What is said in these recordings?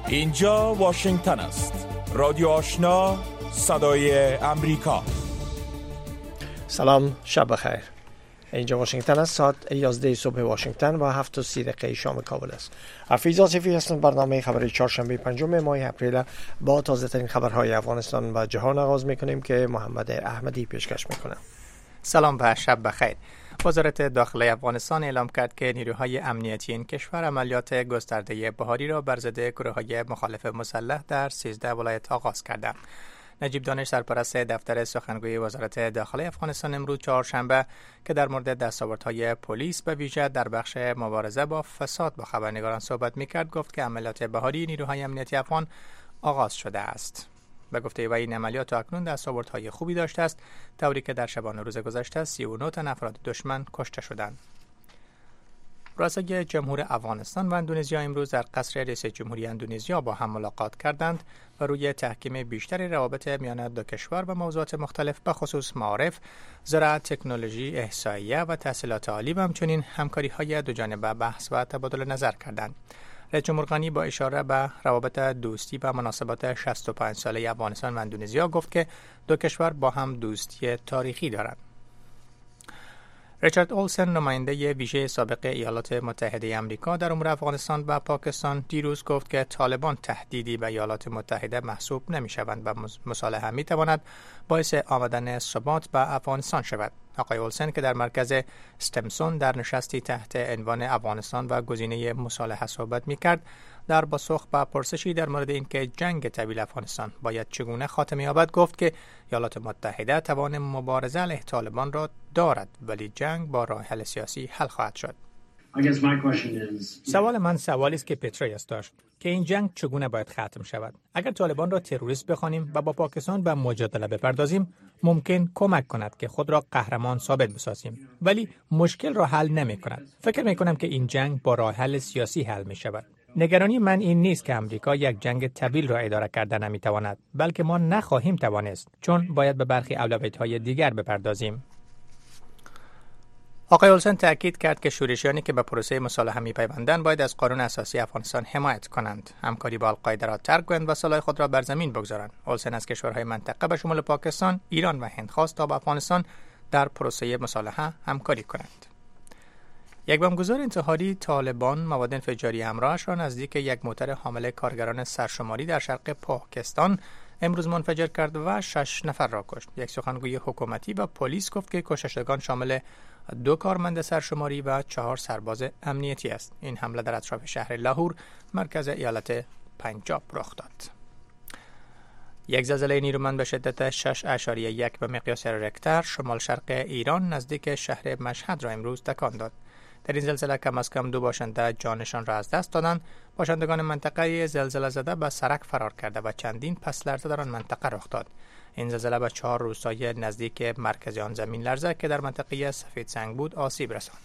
اینجا واشنگتن است. رادیو آشنا، صدای امریکا. سلام، شب بخیر. اینجا واشنگتن است. ساعت 11 صبح واشنگتن و 7:30 شام کابل است. حفیظ آصفی هستم. برنامه خبری چهارشنبه 5 ماه اپریل با تازه ترین خبرهای افغانستان و جهان آغاز میکنیم که محمد احمدی پیشکش میکنه. سلام و شب بخیر. وزارت داخله افغانستان اعلام کرد که نیروهای امنیتی این کشور عملیات گسترده بهاری را بر ضد گروه‌های مخالف مسلح در 13 ولایت آغاز کردند. نجیب دانش سرپرست دفتر سخنگوی وزارت داخله افغانستان امروز چهارشنبه که در مورد دستاوردهای پلیس به ویژه در بخش مبارزه با فساد با خبرنگاران صحبت می‌کرد، گفت که عملیات بهاری نیروهای امنیتی افغان آغاز شده است. به گفته وی این عملیات اکنون دستاوردهای خوبی داشته است، طوری که در شبانه روز گذشته 39 تن افراد دشمن کشته شدند. رؤسای جمهور افغانستان و اندونزیا امروز در قصر رئیس جمهوری اندونزیا با هم ملاقات کردند و روی تحکیم بیشتر روابط میان دو کشور و موضوعات مختلف به خصوص معارف، زراعت، تکنولوژی، احصایه و تحصیلات عالی و همچنین همکاری‌های دوجانبه بحث و تبادل نظر کردند. رئیس جمهور غنی با اشاره به روابط دوستی و مناسبات 65 ساله افغانستان و اندونزیا گفت که دو کشور با هم دوستی تاریخی دارند. ریچارد اولسن، نماینده ویژه سابق ایالات متحده آمریکا در امور افغانستان و پاکستان، دیروز گفت که طالبان تهدیدی به ایالات متحده محسوب نمی‌شوند و مصالحه می‌تواند باعث آمدن ثبات به افغانستان شود. آقای اولسن که در مرکز استمسون در نشستی تحت عنوان افغانستان و گزینه مصالحه صحبت می‌کرد، در پاسخ به پرسشی در مورد اینکه جنگ طویل افغانستان باید چگونه خاتمه یابد گفت که ایالات متحده توان مبارزه علیه طالبان را دارد، ولی جنگ با راه حل سیاسی حل خواهد شد. سوال من سوالی است که پتریاس داشت که این جنگ چگونه باید ختم شود. اگر طالبان را تروریست بخوانیم و با پاکستان به مجادله بپردازیم، ممکن کمک کند که خود را قهرمان ثابت بسازیم، ولی مشکل را حل نمی کند. فکر می کنم که این جنگ با راه حل سیاسی حل می شود. نگرانی من این نیست که امریکا یک جنگ طویل را اداره کرده نمی تواند، بلکه ما نخواهیم توانست، چون باید به برخی اولویت‌های دیگر بپردازیم. آقای اولسن تاکید کرد که شورشیانی که به پروسه مصالحه می‌پیوندند باید از قانون اساسی افغانستان حمایت کنند، همکاری با القاعده را ترک کنند و سلاح خود را بر زمین بگذارند. اولسن از کشورهای منطقه به شمول پاکستان، ایران و هند خواست تا با افغانستان در پروسه مصالحه همکاری کنند. یک بمبگذار انتحاری طالبان مواد انفجاری همراهش را نزدیک یک موتر حامل کارگران سرشماری در شرق پاکستان امروز منفجر کرد و 6 نفر را کشت. یک سخنگوی حکومتی و پلیس گفت که کشتگان شامل 2 کارمند سرشماری و 4 سرباز امنیتی است. این حمله در اطراف شهر لاهور، مرکز ایالت پنجاب رخ داد. یک زلزله نیرومند به شدت 6.1 به مقیاس ریکتر شمال شرق ایران نزدیک شهر مشهد را امروز تکان داد. در این زلزله کم از کم 2 باشنده جانشان را از دست دادند. باشندگان منطقه زلزله زده به سرک فرار کرده و چندین پس لرزه در آن منطقه رخ داد. این زلزله به 4 روستای نزدیک مرکز آن زمین لرزه که در منطقه سفید سنگ بود آسیب رساند.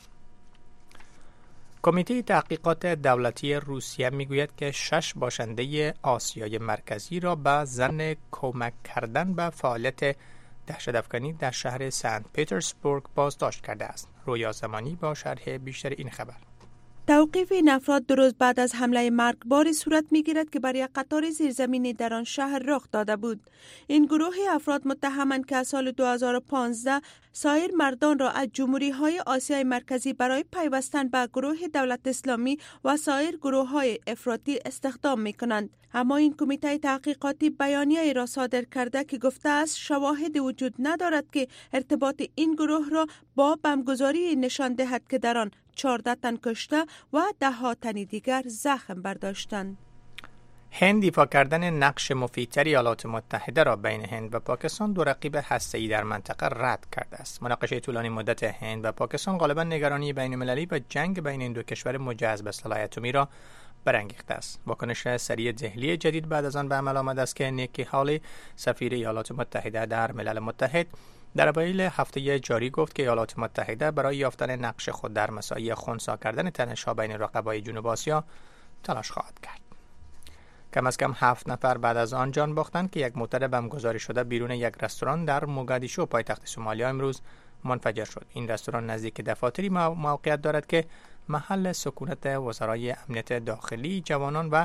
کمیته تحقیقات دولتی روسیه میگوید که 6 باشنده آسیای مرکزی را به ظن کمک کردن به فعالیت دهشت‌افکنی در شهر سنت پترزبورگ بازداشت کرده است. رویا زمانی با شرح بیشتر این خبر. توقیف این افراد 2 روز بعد از حمله مرگباری صورت می‌گیرد که بر یک قطار زیرزمینی در آن شهر رخ داده بود. این گروه افراد متهمند که از سال 2015 سایر مردان را از جمهوری‌های آسیای مرکزی برای پیوستن به گروه دولت اسلامی و سایر گروه‌های افراطی استخدام می‌کنند. اما این کمیته تحقیقاتی بیانیه‌ای را صادر کرده که گفته است شواهدی وجود ندارد که ارتباط این گروه را با بمبگذاری نشان دهد که در آن 14 تن کشته و 10 تن دیگر زخم برداشتند. هند دفاع کردن نقش مفیدتر ایالات متحده را بین هند و پاکستان، 2 رقیب هسته‌ای در منطقه، رد کرده است. مناقشه طولانی مدت هند و پاکستان غالبا نگرانی بین‌المللی و جنگ بین این دو کشور مجهز به سلاح اتمی را برانگیخته است. واکنش سریع دهلی جدید بعد از آن به عمل آمده است که نیکی هالی، سفیر ایالات متحده در ملل متحد، در اوایل هفته جاری گفت که ایالات متحده برای یافتن نقش خود در مساعی خنثی کردن تنش‌ها بین رقبای جنوب آسیا تلاش خواهد کرد. کم از کم 7 نفر بعد از آن جان باختند که یک موتر بمبگذاری شده بیرون یک رستوران در موگادیشو پایتخت سومالیا امروز منفجر شد. این رستوران نزدیک دفاتری موقعیت دارد که محل سکونت وزرای امنیت داخلی، جوانان و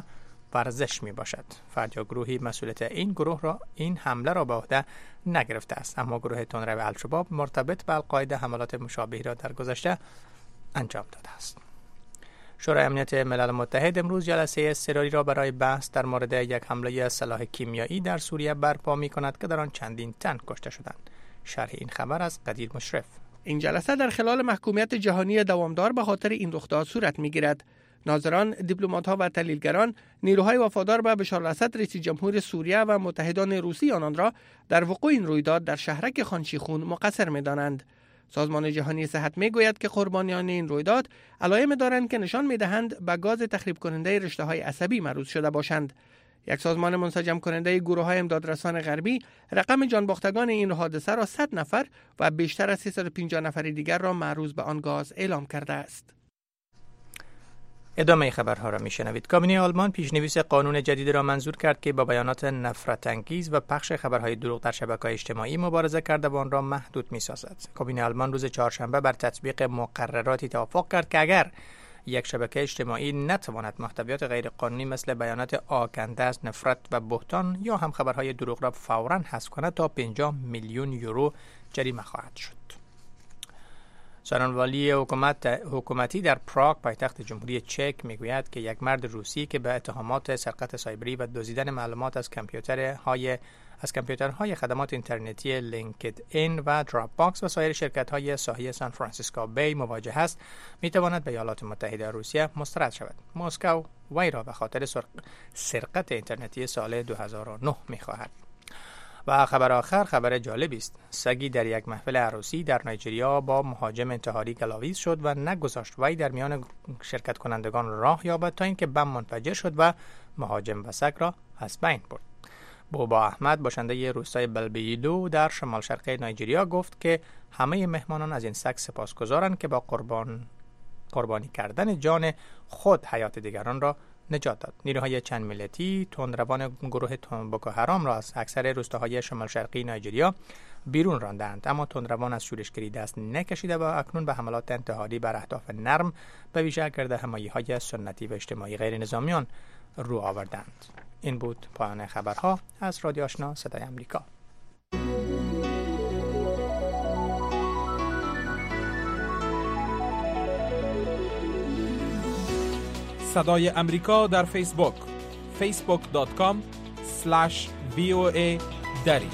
ورزش می باشد. فرد یا گروهی مسئولیت این حمله را به عهده نگرفته است، اما گروه تندرو الشباب مرتبط به القاعده حملات مشابهی را در گذشته انجام داده است. شورای امنیت ملل متحد امروز جلسه اضطراری را برای بحث در مورد یک حمله سلاح کیمیایی در سوریه برپا می کند که در آن چندین تن کشته شدند. شرح این خبر از قدیر مشرف. این جلسه در خلال محکومیت جهانی دوامدار به خاطر این رخداد صورت می‌گیرد. ناظران، دیپلمات‌ها و تحلیلگران نیروهای وفادار به بشار الاسد رئیس جمهور سوریه و متحدان روسی آنان را در وقوع این رویداد در شهرک خانشیخون مقصر می‌دانند. سازمان جهانی صحت می‌گوید که قربانیان این رویداد علائم دارند که نشان می‌دهند به گاز تخریب کننده رشته‌های عصبی معرض شده باشند. یک سازمان منسجم کننده گروه‌های امدادرسان غربی رقم جانباختگان این حادثه را 100 نفر و بیشتر از 350 نفر دیگر را معروض به آن گاز اعلام کرده است. ادامه خبرها را میشنوید. کابینه آلمان پیشنویس قانون جدید را منظور کرد که با بیانات نفرت انگیز و پخش خبرهای دروغ در شبکه‌های اجتماعی مبارزه کرده و آن را محدود می‌سازد. کابینه آلمان روز چهارشنبه بر تطبیق مقرراتی توافق کرد که اگر یک شبکه اجتماعی نتواند محتویات غیرقانونی مثل بیانات آکنده از نفرت و بهتان یا هم خبرهای دروغ را فوراً حذف کند تا 50 میلیون یورو جریمه خواهد شد. سخنگوی حکومتی در پراگ پایتخت جمهوری چک میگوید که یک مرد روسی که به اتهامات سرقت سایبری و دزدیدن معلومات از کامپیوترهای خدمات اینترنتی لینکد این و دراپ باکس و سایر شرکت‌های ساحلی سان فرانسیسکو بی مواجه است، میتواند به ایالات متحده روسیه مسترد شود. مسکو وی را به خاطر سرقت اینترنتی سال 2009 میخواهد. و خبر آخر خبر جالبی است. سگی در یک محفل عروسی در نایجریا با مهاجم انتحاری گلاویز شد و نگذاشت وی در میان شرکت کنندگان راه یابد تا اینکه بم منفجر شد و مهاجم و سگ را از بین برد. بوبا احمد باشنده روستای بلبیدو در شمال شرقی نایجریا گفت که همه مهمانان از این سگ سپاسگزارند که با قربانی کردن جان خود حیات دیگران را نجات داد. نیروهای چند ملیتی تندروان گروه بوکو حرام را از اکثر روستاهای شمال شرقی نایجریا بیرون راندند، اما تندروان از شورشگری دست نکشیده و اکنون به حملات انتحاری بر اهداف نرم به ویژه گرد همایی‌های سنتی و اجتماعی غیر نظامیان رو آوردند. این بود پایان خبرها از رادیو آشنا صدای آمریکا. صدای امریکا در فیسبوک facebook.com/VOA دری.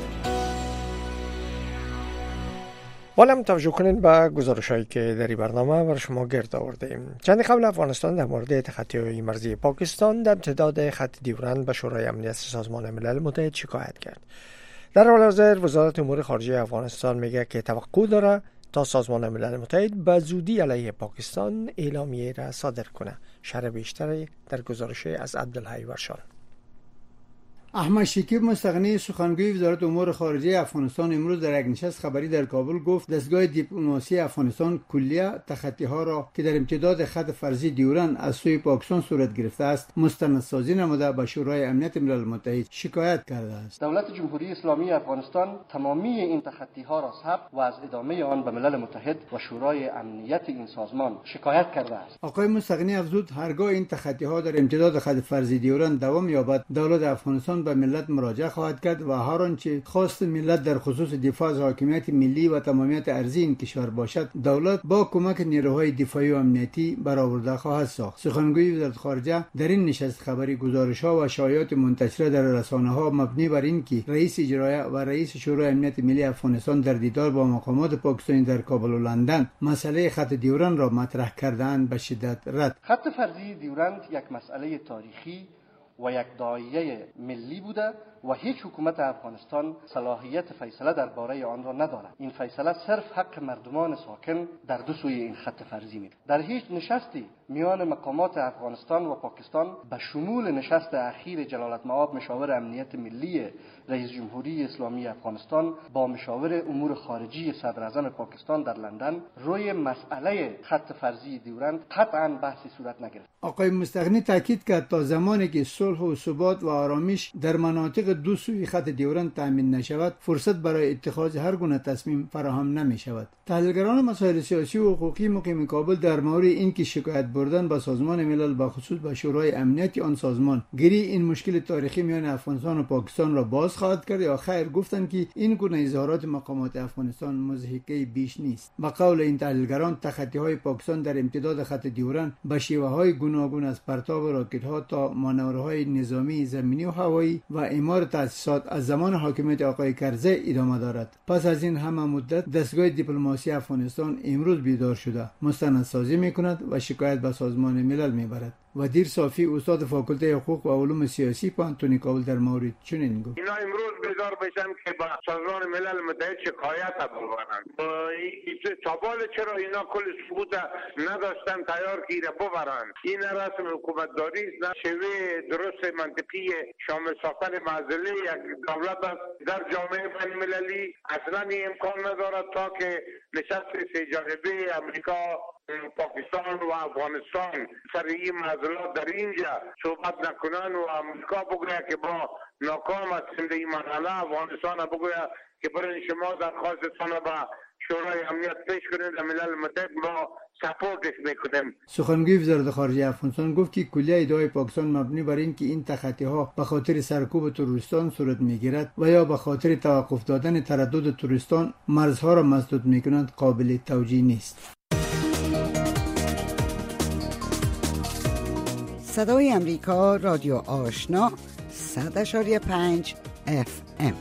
حالا توجه کنید به گزارش‌هایی که در این برنامه برای شما گرد آوردیم. چند قبل افغانستان در مورد تخطی مرزی پاکستان در امتداد خط دیورند به شورای امنیت سازمان ملل متحد شکایت کرد. در حال حاضر وزارت امور خارجه افغانستان میگه که توقع داره تا سازمان ملل متحد به زودی علیه پاکستان اعلامیه را صادر کنه. شرح بیشتری در گزارش از عبدالحی ورشان. احمد شکیب مستغنی سخنگوی وزارت امور خارجه افغانستان امروز در یک نشست خبری در کابل گفت دستگاه دیپلماسی افغانستان کلیه تخطی‌ها را که در امتداد خط فرضی دیورند از سوی پاکستان صورت گرفته است مستندسازی نموده به شورای امنیت ملل متحد شکایت کرده است. دولت جمهوری اسلامی افغانستان تمامی این تخطی‌ها را ثبت و از ادامه آن به ملل متحد و شورای امنیت این سازمان شکایت کرده است. آقای مستغنی افزود هرگاه این تخطی‌ها در امتداد خط فرضی دیورند دوام یابد دولت افغانستان به ملت مراجعه خواهد کرد و هر آنچه خواست ملت در خصوص دفاع از حاکمیت ملی و تمامیت ارضی این کشور باشد دولت با کمک نیروهای دفاعی و امنیتی برآورده خواهد ساخت. سخنگوی وزارت خارجه در این نشست خبری گزارش‌ها و شایعات منتشره در رسانه‌ها مبنی بر اینکه رئیس اجرایی و رئیس شورای امنیت ملی افغانستان در دیدار با مقامات پاکستانی در کابل و لندن مسئله خط دیورند را مطرح کردند به شدت رد. خط فرضی دیورند یک مسئله تاریخی و یک داعیه ملی بوده و هیچ حکومت افغانستان صلاحیت فیصله درباره آن را ندارد. این فیصله صرف حق مردمان ساکن در دو سوی این خط فرضی میده. در هیچ نشستی میان مقامات افغانستان و پاکستان به شمول نشست اخیر جلالتمآب مشاور امنیت ملی رئیس جمهوری اسلامی افغانستان با مشاور امور خارجی صدر اعظم پاکستان در لندن روی مسئله خط فرضی دیورند قطعا بحثی صورت نگرفت. آقای مستغنی تاکید کرد تا زمانی که صلح و ثبات و آرامش در مناطق طریق دو سوی خط دیورند تامین نشود فرصت برای اتخاذ هر گونه تصمیم فراهم نمی شود. تحلیلگران مسائل سیاسی و حقوقی مقیم کابل در مورد اینکه شکایت بردن به سازمان ملل به خصوص به شورای امنیتی آن سازمان گری این مشکل تاریخی میان افغانستان و پاکستان را باز خواهد کرد یا خیر گفتند که این گونه اظهارات مقامات افغانستان مضحکه بیش نیست. به قول این تحلیلگران تخطی‌های پاکستان در امتداد خط دیورند به شیوه‌های گوناگون از پرتاب راکت‌ها تا مانورهای نظامی زمینی و هوایی و اعمار تأسیسات از زمان حاکمیت آقای کرزی ادامه دارد. پس از این همه مدت دستگاه دیپلماسی افغانستان امروز بیدار شده مستندسازی می‌کند و شکایت به سازمان ملل می‌برد. ودیر صافی استاد فاکولته حقوق و علوم سیاسی پانتونی کابل در مورد چنین گفت: اینا امروز بیدار بشن که با سازمان ملل متحد شکایت بکنن. تابال چرا اینا کل ثبوت نداشتن تیار گیره ببرن؟ این رسم حکومتداری است، نه شیوه درست منطقی شامل ساختن معضله یک دولت است در جامعه بین المللی. اصلا این امکان ندارد تا که نشست سه جانبه امریکا، پاکستان و افغانستان سر این معضلات در اینجا صحبت نکنن و امریکا بگوید که با ناکام هستیم در این مرحله، افغانستان بگوید که برای شما درخواستتان به شورای امنیت پیش کنید، در ملل متحد ما سپورتش میکنیم. سخنگوی وزارت خارجه افغانستان گفت که کلیه ادعای پاکستان مبنی بر این که این تخطی‌ها به خاطر سرکوب تروریستان صورت میگیرد و یا به خاطر توقف دادن تردد تروریستان مرزها را مسدود میکنند قابل توجیه نیست. صدای امریکا، رادیو آشنا، 100.5 FM.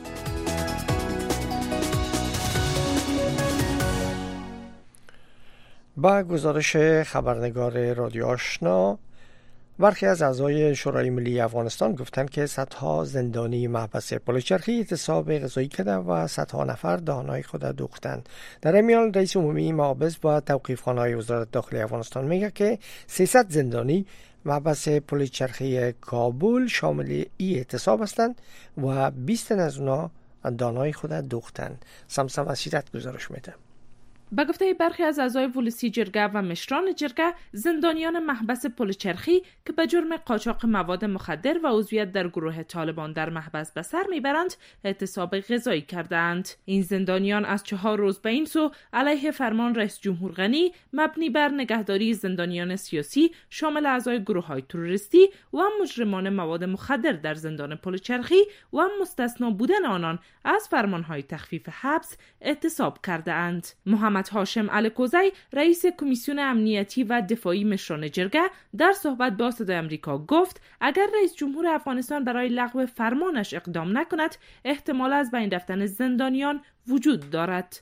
با گزارش خبرنگار رادیو آشنا، برخی از اعضای شورای ملی افغانستان گفتند که صدها زندانی محبس پلچرخی اعتصاب غذایی کرده و صدها نفر دهانهای خود دوختند. در این میان رئیس عمومی محافظ با توقیفخانه‌های وزارت داخلی افغانستان میگه که 300 زندانی محبس پلچرخی کابل شامل ای اعتصاب هستند و 20 از اونا دهانهای خود دوختند. سمسم اسیرت گزارش میده. به گفته برخی از اعضای ولسی جرگه و مشران جرگه، زندانیان محبس پلچرخی که به جرم قاچاق مواد مخدر و عضویت در گروه طالبان در محبس به سر میبرند اعتصاب غذایی کردند. این زندانیان از 4 روز به این سو علیه فرمان رئیس جمهور غنی مبنی بر نگهداری زندانیان سیاسی شامل اعضای گروه‌های تروریستی و مجرمان مواد مخدر در زندان پلچرخی و مستثنا بودن آنان از فرمانهای تخفیف حبس اعتصاب کردند. محمد هاشم الکوزی رئیس کمیسیون امنیتی و دفاعی مشران جرگه در صحبت با صدای آمریکا گفت اگر رئیس جمهور افغانستان برای لغو فرمانش اقدام نکند احتمال از بین رفتن زندانیان وجود دارد.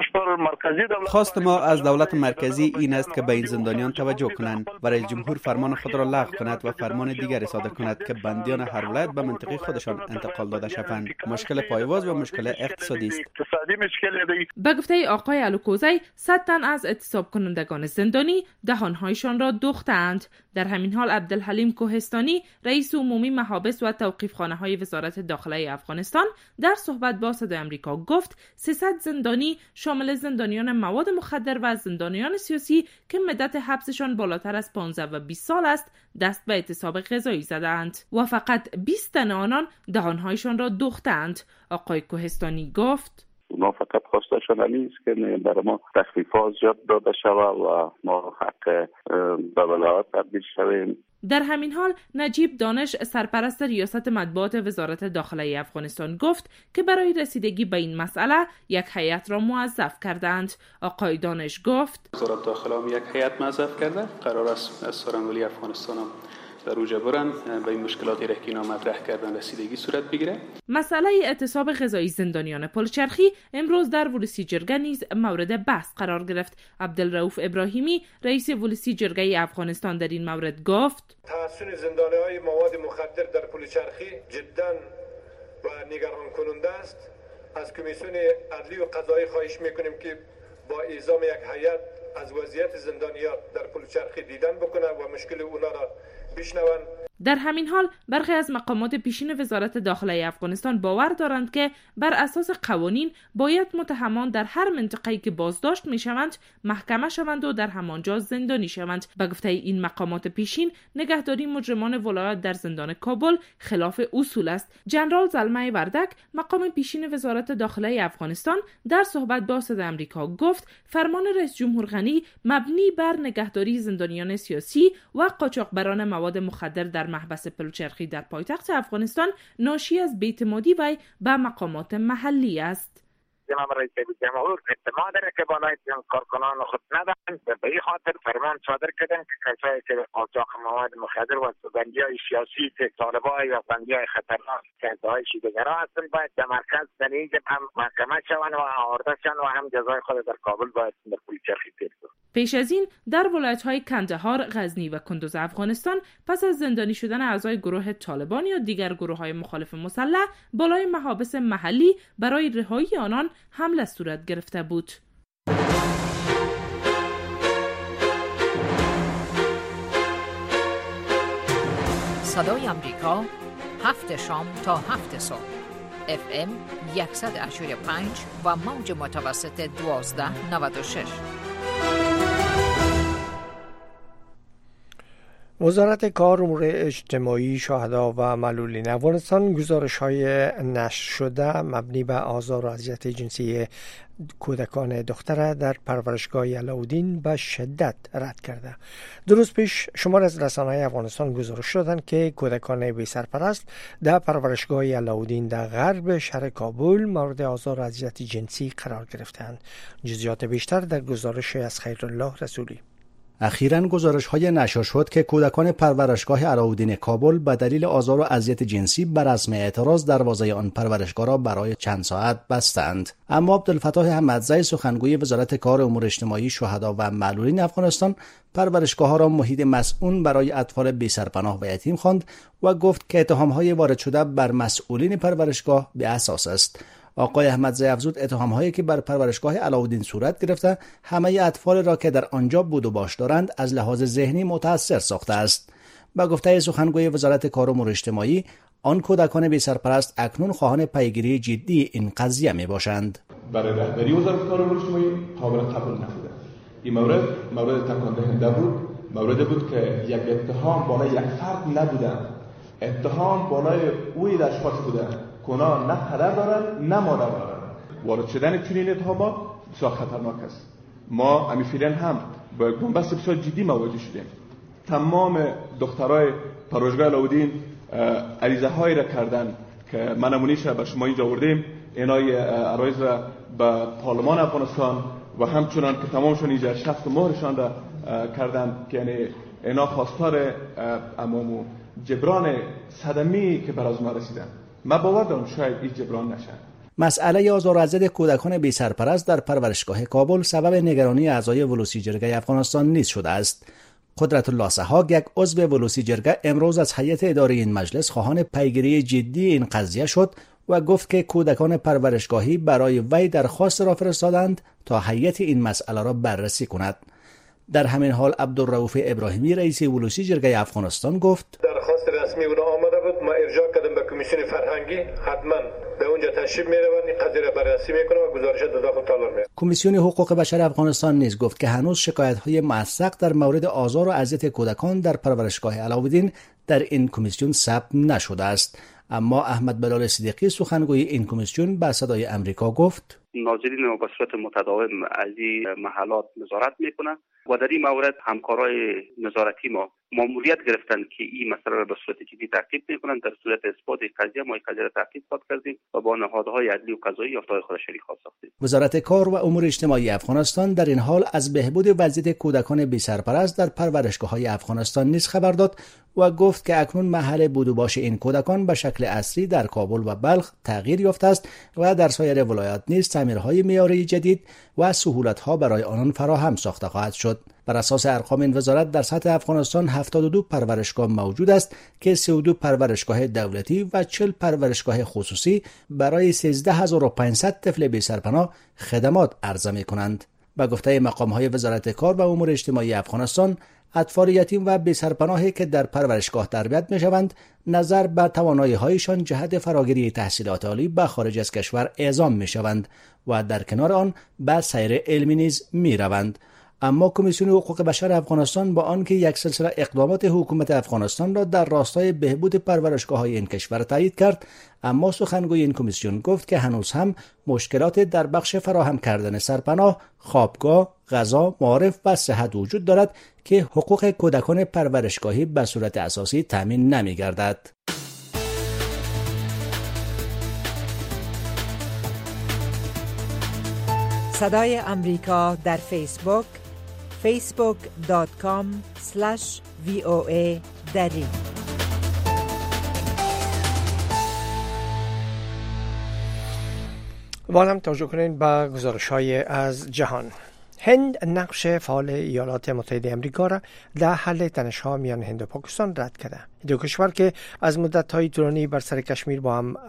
خواست ما از دولت مرکزی این است که به این زندانیان توجه کنند و رئیس جمهور فرمان خود را لغو کند و فرمان دیگری صادر کند که بندیان هر ولایت به منطقه خودشان انتقال داده شوند. مشکل پایواز و مشکل اقتصادی است. به گفته آقای الکوزی 100 تن از اعتصاب کنندگان زندانی دهانهایشان را دوختند. در همین حال عبدالحلیم کوهستانی رئیس عمومی محابس و توقیفخانه‌های وزارت داخلی افغانستان در صحبت با صدای آمریکا گفت 300 زندانی شامل زندانیان مواد مخدر و زندانیان سیاسی که مدت حبسشان بالاتر از 15 و 20 سال است دست به اعتصاب غذایی زدند و فقط 20 تن آنان دهانهایشان را دوختند. آقای کوهستانی گفت ما فقط خواستشان نیست که برای ما تخفیفات زیاد داده شود و ما حق به ولایت تبدیل شویم. در همین حال نجیب دانش سرپرست ریاست مطبوعات وزارت داخلی افغانستان گفت که برای رسیدگی به این مسئله یک هیئت را موظف کردند. آقای دانش گفت وزارت داخلی هم یک هیئت موظف کرده، قرار است از سخنگوی افغانستان هم در اوجه برن به این مشکلاتی را که اینا مطرح کردن رسیدگی صورت بگیره. مسئله اعتصاب غذایی زندانیان پلچرخی امروز در ولسی جرگه نیز مورد بحث قرار گرفت. عبدالرؤوف ابراهیمی رئیس ولسی جرگه افغانستان در این مورد گفت تحسین زندانی‌های مواد مخدر در پلچرخی جدا و نگران کننده است. از کمیسیون عدلی و قضایی خواهش میکنیم که با اعزام یک هیئت از وضعیت زندانیان در پلچرخی دیدن بکنه و مشکل اونا را بشنون. در همین حال برخی از مقامات پیشین وزارت داخله افغانستان باور دارند که بر اساس قوانین باید متهمان در هر منطقه‌ای که بازداشت می‌شوند محکمه شوند و در همانجا زندانی شوند. به گفته این مقامات پیشین، نگهداری مجرمان ولایت در زندان کابل خلاف اصول است. جنرال زلمه وردک، مقام پیشین وزارت داخله افغانستان، در صحبت با صدای آمریکا گفت فرمان رئیس جمهور غنی مبنی بر نگهداری زندانیان سیاسی و قاچاقبران مواد مخدر در محبس پلوچرخی در پایتخت افغانستان ناشی از بی‌اعتمادی وی به مقامات محلی است. جناب رئیس جمهور اعتماد داره که بالای کارکنان خود ندارند، به این خاطر فرمان صادر کردن که کسایی که قاچاق مواد مخدر و بندیای سیاسی که طالبای و بندیای خطرناک که ادعای شیدگرا هستند باید در مرکز دنیج هم محکمه شوند و آورده شوند و هم جزای خود در کابل باید در پلوچرخی تیر کنند. پیش از این در ولایت‌های کندهار، غزنی و کندوز افغانستان پس از زندانی شدن اعضای گروه طالبان یا دیگر گروه‌های مخالف مسلح بالای محابس محلی برای رهایی آنان حمله صورت گرفته بود. صدای آمریکا 7 شام تا 7 صبح FM 100.5 و موج متوسط 1296. وزارت کار امور اجتماعی شهدا و معلولین افغانستان گزارش‌های نشر شده مبنی به آزار و اذیت جنسی کودکان دختره در پرورشگاه علاودین به شدت رد کرده. دو روز پیش شمار از رسانه‌های افغانستان گزارش دادند که کودکان بی سرپرست در پرورشگاه علاودین در غرب شهر کابل مورد آزار و اذیت جنسی قرار گرفتند. جزئیات بیشتر در گزارش از خیرالله رسولی. اخیراً گزارش‌های نشر شد که کودکان پرورشگاه علاودین کابل به دلیل آزار و اذیت جنسی بر رسم اعتراض دروازه آن پرورشگاه را برای چند ساعت بستند. اما عبدالفتاح احمدزی، سخنگوی وزارت کار امور اجتماعی شهدا و معلولین افغانستان، پرورشگاه‌ها را محیط مسئول برای اطفال بی سرپناه و یتیم خواند و گفت که اتهام‌های وارد شده بر مسئولین پرورشگاه بی اساس است. آقای احمدزی افزود اتهام‌هایی که بر پرورشگاه علاودین صورت گرفته همه اطفال را که در آنجا بود و باش دارند از لحاظ ذهنی متاثر ساخته است. با گفته سخنگوی وزارت کار امور اجتماعی، آن کودکان بی سرپرست اکنون خواهان پیگیری جدی این قضیه می باشند. برای رهبری وزارت کار امور اجتماعی قابل قبول نبوده. این مورد تکان دهنده بود. موردی بود که یک اتهام بالای یک فرد نبوده. اتهام بالای اوی اشخاص بوده. اونا نه پدر دارن نه مادر دارن. وارد شدن چنین اتهامات بسیار خطرناک است. ما امیفیلن هم با بنبست بسیار جدی مواجه شدیم. تمام دخترای پروژگاه علاودین عریضه هایی را کردن که ما نمونه‌اش را به شما اینجا آوردیم. اینای عرایض را به پارلمان افغانستان و همچنان که تمامشون اینجا شخص مهرشان را کردن که یعنی اینا خواستار امامو جبران صدمی که بر از ما رسیدن. من باور دارم شاید این جبران نشه. مسئله آزار و اذیت کودکان بی سرپرست در پرورشگاه کابل سبب نگرانی اعضای ولوسی جرگه افغانستان نیز شده است. قدرت الله سحاق، یک عضو ولوسی جرگه، امروز از هیئت اداره این مجلس خواهان پیگیری جدی این قضیه شد و گفت که کودکان پرورشگاهی برای وی درخواست را فرستادند تا هیئت این مسئله را بررسی کند. در همین حال عبدالرؤوف ابراهیمی، رئیس ولوسی جرگه افغانستان، گفت درخواست رسمی اونا آمده بود، ما ارجاع کردم به کمیسیون فرهنگی، حتما به اونجا تشریف میروند، این قضیه را بررسی میکنه و گزارش در داخل تالار میاره. کمیسیون حقوق بشر افغانستان نیز گفت که هنوز شکایت‌های موثق در مورد آزار و اذیت کودکان در پرورشگاه علاودین در این کمیسیون ثبت نشده است. اما احمد بلال صدیقی، سخنگوی این کمیسیون، به صدای آمریکا گفت ناظرین ما به صورت متداوم از این محلات نظارت میکنن و در این مورد همکارای نظارتی ما ماموریت گرفتن که این مسئله را به صورت جدی تعقیب میکنن. در صورت اثبات قضیه ما این قضیه را تعقیب کردیم و با نهادهای عدلی و قضایی یافته‌های خود شریک ساختیم. وزارت کار و امور اجتماعی افغانستان در این حال از بهبود وضعیت کودکان بی سرپرست در پرورشگاه‌های افغانستان نیز خبر داد و گفت که اکنون محل بود و باش این کودکان به شکل اصلی در کابل و بلخ تغییر یافته است و در سایر ولایات نیز تعمیرهای معیاری جدید و سهولت‌ها برای آنان فراهم ساخته خواهد شد. بر اساس ارقام این وزارت در سطح افغانستان 72 پرورشگاه موجود است که 32 پرورشگاه دولتی و 40 پرورشگاه خصوصی برای 13500 طفل بی سرپناه خدمات عرضه می‌کنند. با گفته مقام‌های وزارت کار و امور اجتماعی افغانستان، اطفال یتیم و بی سرپناهی که در پرورشگاه تربیت می‌شوند نظر به توانایی‌هایشان جهت فراگیری تحصیلات عالی به خارج از کشور اعزام می‌شوند و در کنار آن به سیر علمی نیز می‌روند. اما کمیسیون حقوق بشر افغانستان با آنکه یک سلسله اقدامات حکومت افغانستان را در راستای بهبود پرورشگاه‌های این کشور تایید کرد، اما سخنگوی این کمیسیون گفت که هنوز هم مشکلات در بخش فراهم کردن سرپناه، خوابگاه، غذا، معارف و صحت وجود دارد که حقوق کودکان پرورشگاهی به صورت اساسی تامین نمی‌گردد. صدای امریکا در فیسبوک facebook.com/VOA دری. هم توجه کنید به گزارش‌های از جهان. هند نقش فعال ایالات متحده آمریکا را در حل تنش‌ها میان هند و پاکستان رد کرده. دو کشور که از مدت‌های طولانی بر سر کشمیر با هم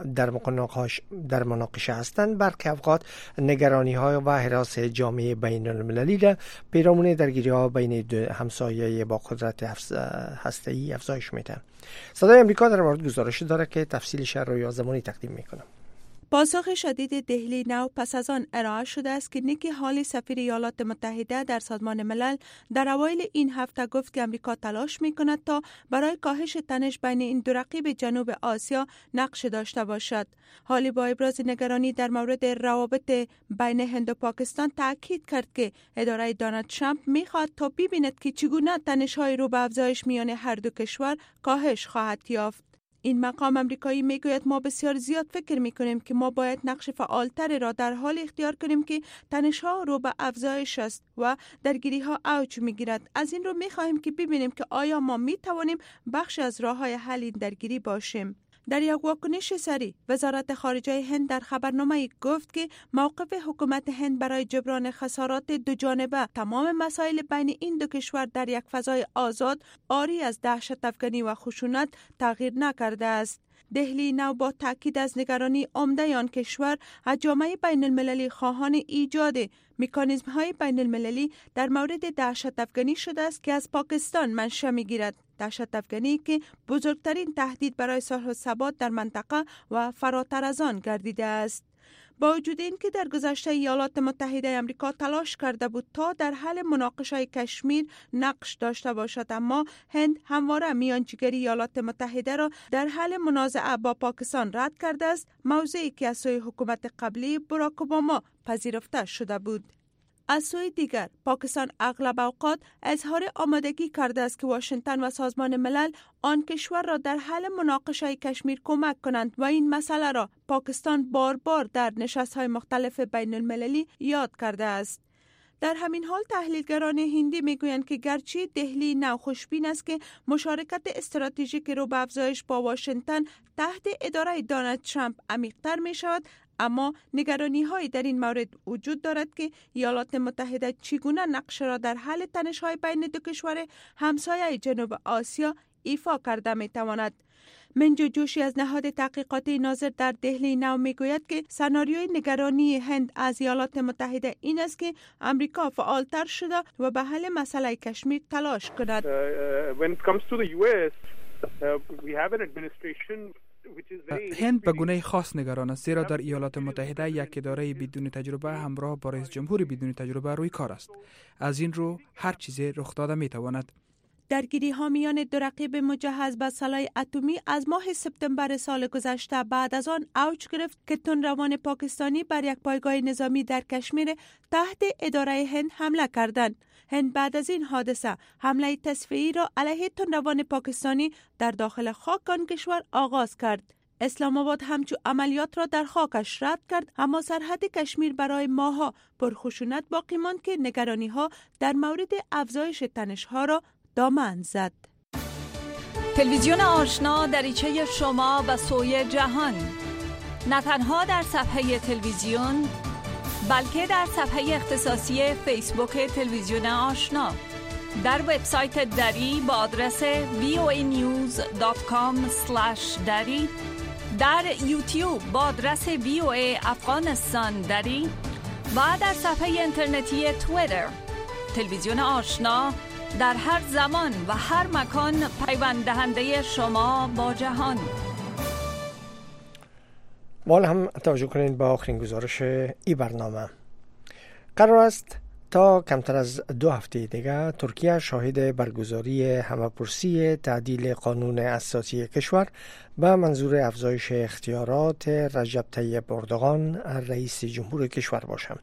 در مناقشه هستند، برخی اوقات نگرانی‌ها و هراس جامعه بین‌المللی را پیرامون درگیری‌ها بین دو همسایه با قدرت هسته‌ای افزایش می‌دهد. صدای آمریکا در مورد گزارشی دارد که تفصیلش را روی آزمانی تقدیم می‌کنم. پاسخ شدید دهلی نو پس از آن ارائه شده است که نیکی هالی سفیر ایالات متحده در سازمان ملل در اوایل این هفته گفت که امریکا تلاش می‌کند تا برای کاهش تنش بین این دو رقیب جنوب آسیا نقش داشته باشد. هالی با ابراز نگرانی در مورد روابط بین هند و پاکستان تاکید کرد که اداره دونالد ترامپ می‌خواهد تا ببیند که چگونه تنش‌های رو به افزایش میان هر دو کشور کاهش خواهد یافت. این مقام امریکایی میگوید ما بسیار زیاد فکر میکنیم که ما باید نقش فعالتری را در حال اختیار کنیم که تنش‌ها رو به افزایش است و درگیری‌ها اوج میگیرد. از این رو میخواهیم که ببینیم که آیا ما میتوانیم بخش از راه‌های حل این درگیری باشیم. در یک واکنش سریع وزارت خارجه هند در خبرنامه گفت که موقف حکومت هند برای جبران خسارات دو جانبه تمام مسائل بین این دو کشور در یک فضای آزاد عاری از دهشت افکنی و خشونت تغییر نکرده است. دهلی نو با تاکید از نگرانی عمده آن کشور از جامعه بین المللی خواهان ایجاد مکانیزم های بین المللی در مورد دهشت افکنی شده است که از پاکستان منشأ میگیرد. دهشت افکنی که بزرگترین تهدید برای صلح و ثبات در منطقه و فراتر از آن گردیده است. با وجود این که در گذشته ایالات متحده آمریکا تلاش کرده بود تا در حل مناقشه کشمیر نقش داشته باشد، اما هند همواره میانجیگری ایالات متحده را در حل منازعه با پاکستان رد کرده است، موضوعی که از سوی حکومت قبلی باراک اوباما پذیرفته شده بود. از سوی دیگر پاکستان اغلب اوقات اظهار آمادگی کرده است که واشنگتن و سازمان ملل آن کشور را در حل مناقشه کشمیر کمک کنند و این مسئله را پاکستان بار بار در نشست‌های مختلف بین المللی یاد کرده است. در همین حال تحلیلگران هندی میگویند که گرچه دهلی نو خوشبین است که مشارکت استراتژیک رو به افزایش با واشنگتن تحت اداره دونالد ترامپ عمیق‌تر می شود، اما نگرانی‌هایی در این مورد وجود دارد که ایالات متحده چگونه نقش را در حل تنش‌های بین دو کشور همسایه جنوب آسیا ایفا کرده می‌تواند. منجو جوشی از نهاد تحقیقاتی ناظر در دهلی نو میگوید که سناریوی نگرانی هند از ایالات متحده این است که امریکا فعالتر شده و به حل مسئله کشمیر تلاش کند. هند به گونه خاص نگران است، زیرا در ایالات متحده یک اداره بدون تجربه همراه با رئیس جمهور بدون تجربه روی کار است. از این رو هر چیزی رخ داده میتواند. درگیری ها میان دو رقیب مجهز به سلاح اتمی از ماه سپتامبر سال گذشته بعد از آن اوج گرفت که تندروان پاکستانی بر یک پایگاه نظامی در کشمیر تحت اداره هند حمله کردند. هند بعد از این حادثه حمله تصفیه‌ای را علیه تندروان پاکستانی در داخل خاک آن کشور آغاز کرد. اسلام آباد همچو عملیات را در خاکش رد کرد، اما سرحد کشمیر برای ماه‌ها پرخشونت باقی ماند که نگرانی‌ها در مورد افزایش تنش‌ها را دامن زد. تلویزیون آشنا دریچه شما به سوی جهان، نه تنها در صفحه تلویزیون بلکه در صفحه اختصاصی فیسبوک تلویزیون آشنا، در وبسایت دری با آدرس voanews.com/dari، در یوتیوب با آدرس VOA افغانستان دری و در صفحه اینترنتی توییتر. تلویزیون آشنا در هر زمان و هر مکان پیوند دهنده شما با جهان. مال هم توجه کنید با آخرین گزارش ای برنامه. قرار است تا کمتر از 2 هفته دیگر ترکیه شاهد برگزاری همه‌پرسی تعدیل قانون اساسی کشور به منظور افزایش اختیارات رجب طیب اردوغان رئیس جمهور کشور باشد.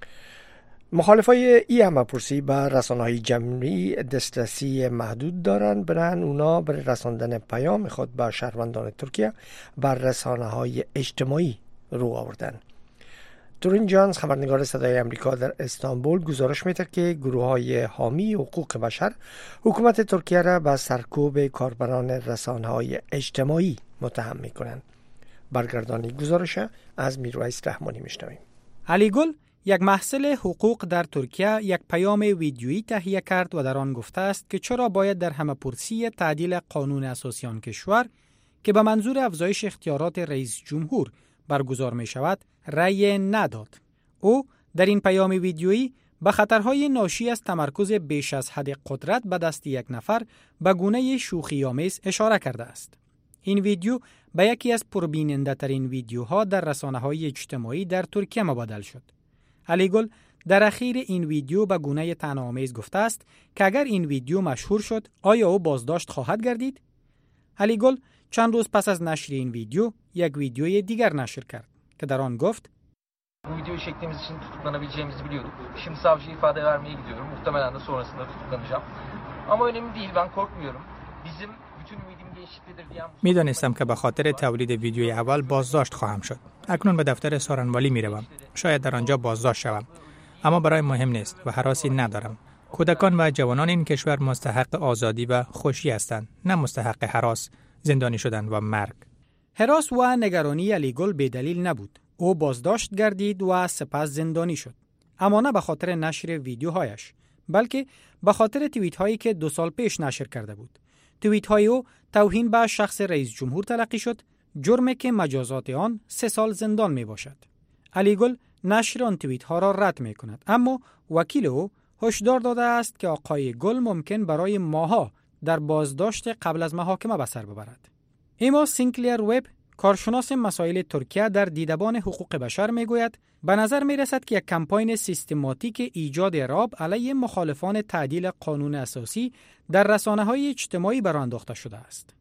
مخالفای این همه‌پرسی به رسانه‌های جمعی دسترسی محدود دارند، برای اونا برای رساندن پیام خود به شهروندان ترکیه بر رسانه‌های اجتماعی رو آوردند. تورین جانز خبرنگار صدای امریکا در استانبول گزارش می‌دهد که گروه‌های حامی حقوق بشر حکومت ترکیه را به سرکوب کاربران رسانه‌های اجتماعی متهم می‌کنند. برگردانی گزارش از میرویس رحمانی می‌شنویم. علی گل، یک محصل حقوق در ترکیه، یک پیام ویدیویی تهیه کرد و در آن گفته است که چرا باید در همه‌پرسی تعدیل قانون اساسی آن کشور که به منظور افزایش اختیارات رئیس جمهور برگزار می شود رأی نداد. او در این پیام ویدیویی به خطرهای ناشی از تمرکز بیش از حد قدرت به دست یک نفر به گونه شوخی‌آمیز اشاره کرده است. این ویدیو به یکی از پربیننده ترین ویدیوها در رسانه‌های اجتماعی در ترکیه مبادل شد. علی گل در اخیر این ویدیو به گونه طعنه‌آمیز گفته است که اگر این ویدیو مشهور شد آیا او بازداشت خواهد گردید؟ علی گل چند روز pes az نشر این ویدیو یک ویدیوی دیگر نشر کرد که در آن گفت Bu videoyu çektiğimiz için tutuklanabileceğimizi biliyorduk. Şimdi savcıya ifade vermeye gidiyorum. Muhtemelen de sonrasında tutuklanacağım. Ama önemli değil, ben korkmuyorum. Bizim bütün ümidim gençliktedir diyen... میدانستم که به خاطر تولید ویدیوی اول بازداشت خواهم شد. اکنون به دفتر سارنوالی میروم. شاید در آنجا بازداشت شوم. اما برای مهم نیست و هراسی ندارم. کودکان و جوانان این کشور مستحق آزادی و خوشی هستند، نه مستحق هراس، زندانی شدن و مرگ. هراس و نگرانی علی گل به دلیل نبود. او بازداشت گردید و سپس زندانی شد. اما نه به خاطر نشر ویدیوهایش، بلکه به خاطر توییت هایی که 2 سال پیش نشر کرده بود. توییت های او توهین به شخص رئیس جمهور تلقی شد، جرمی که مجازات آن 3 سال زندان می باشد. علی گل نشر آن توییت ها را رد می کند، اما وکیل او هشدار داده است که آقای گل ممکن برای ماها در بازداشت قبل از محاکمه به سر ببرد. ایما سینکلیر وب، کارشناس مسائل ترکیه در دیدبان حقوق بشر میگوید به نظر می رسد که یک کمپاین سیستماتیک ایجاد رعب علیه مخالفان تعدیل قانون اساسی در رسانه‌های اجتماعی برانداخته شده است.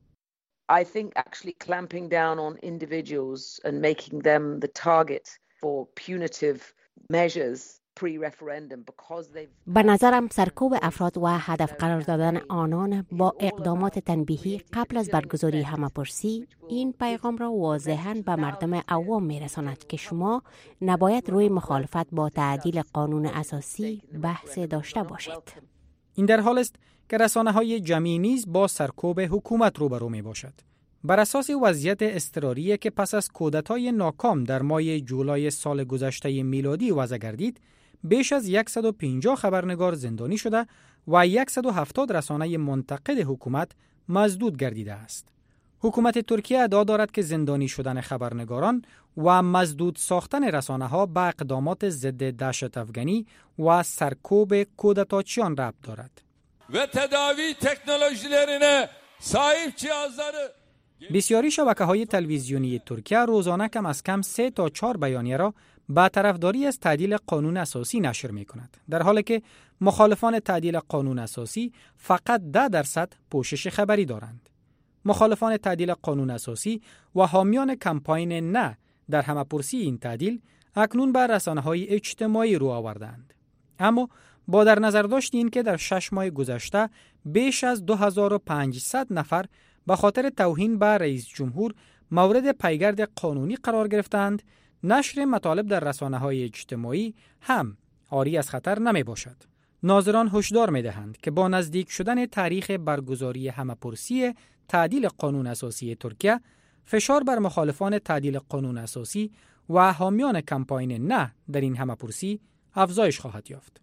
I think actually clamping down on individuals and making them the target for punitive measures به نظرم سرکوب افراد و هدف قرار دادن آنان با اقدامات تنبیهی قبل از برگزاری همه‌پرسی این پیغام را واضحاً به مردم عوام می‌رساند که شما نباید روی مخالفت با تعدیل قانون اساسی بحث داشته باشید. این در حال است که رسانه‌های جمعی نیز با سرکوب حکومت روبرو می‌باشد. بر اساس وضعیت اضطراری که پس از کودتای ناکام در ماه جولای سال گذشته میلادی وضع گردید، بیش از 150 خبرنگار زندانی شده و 170 رسانه منتقد حکومت مزدود گردیده است. حکومت ترکیه ادعا دارد که زندانی شدن خبرنگاران و مزدود ساختن رسانه‌ها به اقدامات ضد دهشت افغانی و سرکوب کودتاچیان ربط دارد. و تداوی تکنولوژی‌لرine sahip cihazları بسیاری شبکه‌های تلویزیونی ترکیه روزانه کم از کم 3 تا 4 بیانیه را با طرفداری از تعدیل قانون اساسی نشر می‌کند، در حالی که مخالفان تعدیل قانون اساسی فقط 10% پوشش خبری دارند. مخالفان تعدیل قانون اساسی و حامیان کمپاین نه در همه‌پرسی این تعدیل اکنون بر رسانه‌های اجتماعی رو آوردند. اما با در نظر داشت این که در 6 ماه گذشته بیش از 2500 نفر به خاطر توهین به رئیس جمهور مورد پیگرد قانونی قرار گرفتند، نشر مطالب در رسانه‌های اجتماعی هم عاری از خطر نمی باشد. ناظران هشدار می دهند که با نزدیک شدن تاریخ برگزاری همه‌پرسی تعدیل قانون اساسی ترکیه، فشار بر مخالفان تعدیل قانون اساسی و حامیان کمپاین نه در این همه‌پرسی افزایش خواهد یافت.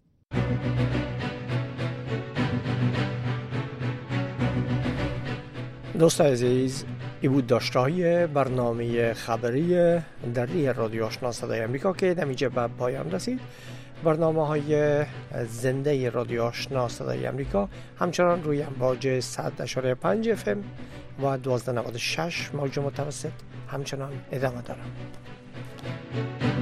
دوستان عزیز، این بود داشته‌های برنامه خبری در رادیو آشنا صدای امریکا که در اینجا به پایان رسید. برنامه‌های زنده رادیو آشنا صدای امریکا همچنان روی امواج 100.5 FM و 1296 موج متوسط همچنان ادامه دارد.